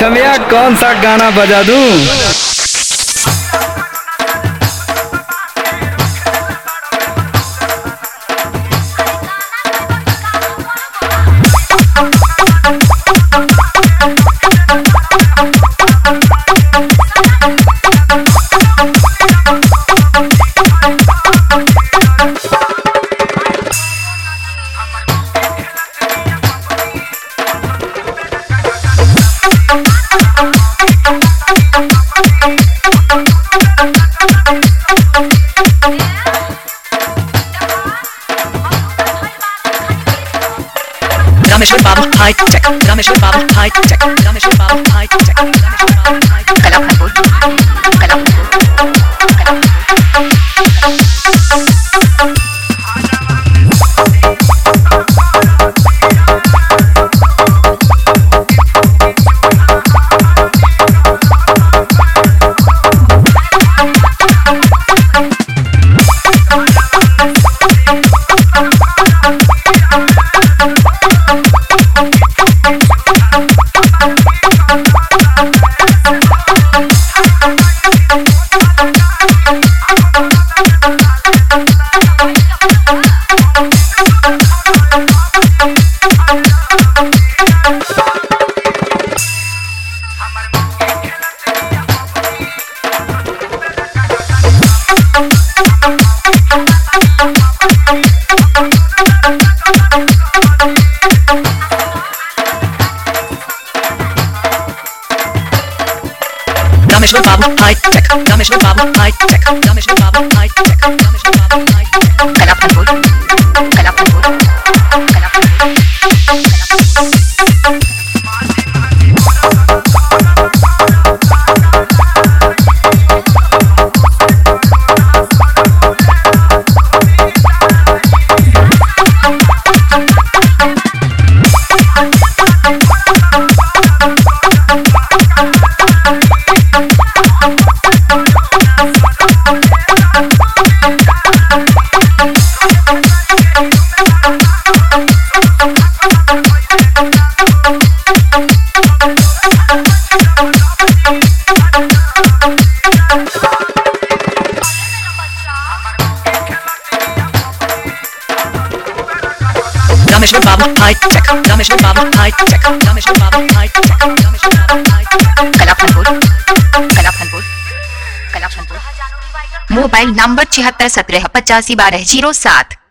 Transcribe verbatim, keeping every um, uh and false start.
छमिया कौन सा गाना बजा दूं? रामेश्वर बाबू हाई टेक, रामेश्वर बाबू हाई टेक, रामेश्वर बाबू हाई टेक, रामेश्वर बाबू हाई टेक। कलापुर कलापुर रामेश्वर बाबू हाई टेक, रामेश्वर बाबू हाई टेक, रामेश्वर बाबू हाई टेक, रामेश्वर बाबू हाई टेक। कलापुर कलापुर रामेश्वर बाबू हाई टेक, रामेश्वर बाबू हाई टेक, रामेश्वर बाबू हाई टेक, रामेश्वर बाबू high tech. Kalapur Kalapur Kalapur. Mobile number छिहत्तर सत्रह पचासी बारह जीरो सात।